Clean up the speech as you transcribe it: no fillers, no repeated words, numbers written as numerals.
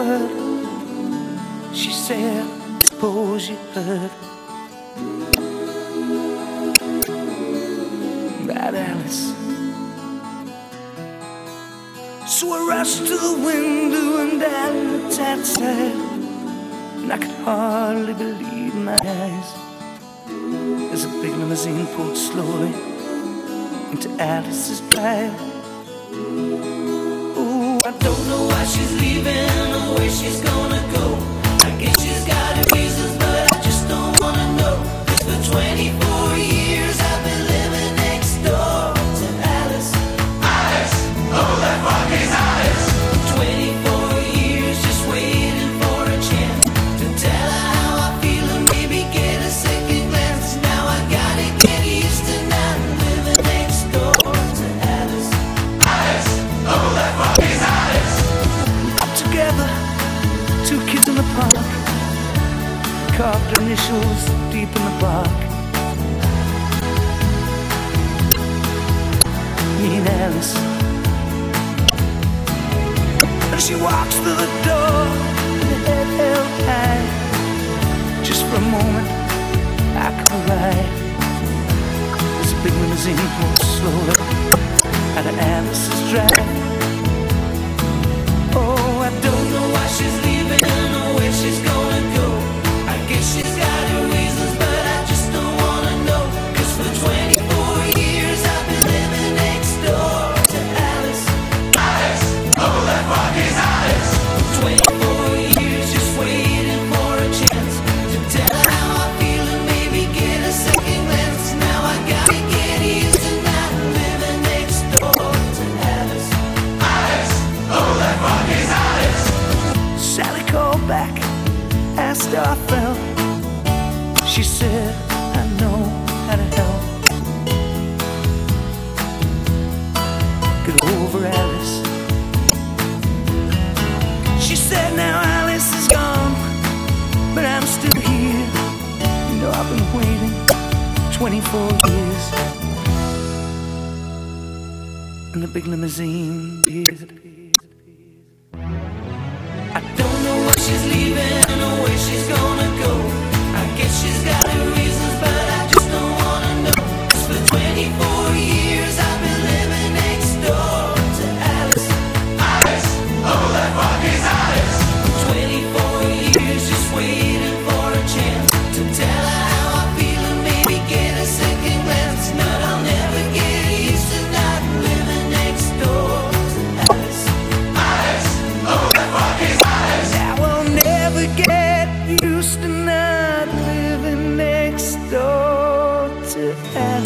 word. She said, suppose you heard about Alice. So I rushed to the window and I looked outside, and I could hardly believe my eyes as a big limousine pulled slowly into Alice's drive. Oh, I don't know why she's leaving or where she's gonna go. I guess she's got her reasons, but I just don't wanna know. 'Cause for 24 years I've been living next door to Alice. Alice, oh that fucking Alice. 24 years just waiting for a chance to tell her how I feel and maybe get a second glance. Now I gotta get used to not living next door to Alice. Alice, oh that fucking Alice. Up together, two kids in the park, carved her initials deep in the bark. Me and Alice. And she walks through the door with her head held high. Just for a moment, I could ride. As a big limousine pulled slowly out of Alice's drive. Oh, I don't know why she's leaving or where she's gonna go. I guess she's got her reasons, but I just don't wanna know. 'Cause for 24 years I've been living next door to Alice. Alice, oh that fucking Alice. 24 years just waiting for a chance to tell her how I feel and maybe get a second glance. Now I gotta get used to not living next door to Alice. Alice, oh that fucking Alice. Sally called back, asked how I felt. She said, I know how to help. Get over Alice. She said, now Alice is gone, but I'm still here. You know, I've been waiting 24 years. And the big limousine did. I don't know why she's leaving or where she's gonna go. I guess she's got her reasons, but I just don't wanna know. 'Cause for 24 years I've been living next door to Alice. Alice, oh that fucking Alice. 24 years just waiting for a chance to tell her how I feel and maybe get a second glance. But I'll never get used to not living next door to Alice. Alice, oh that fucking Alice. I will never get used to not living next door to Alice.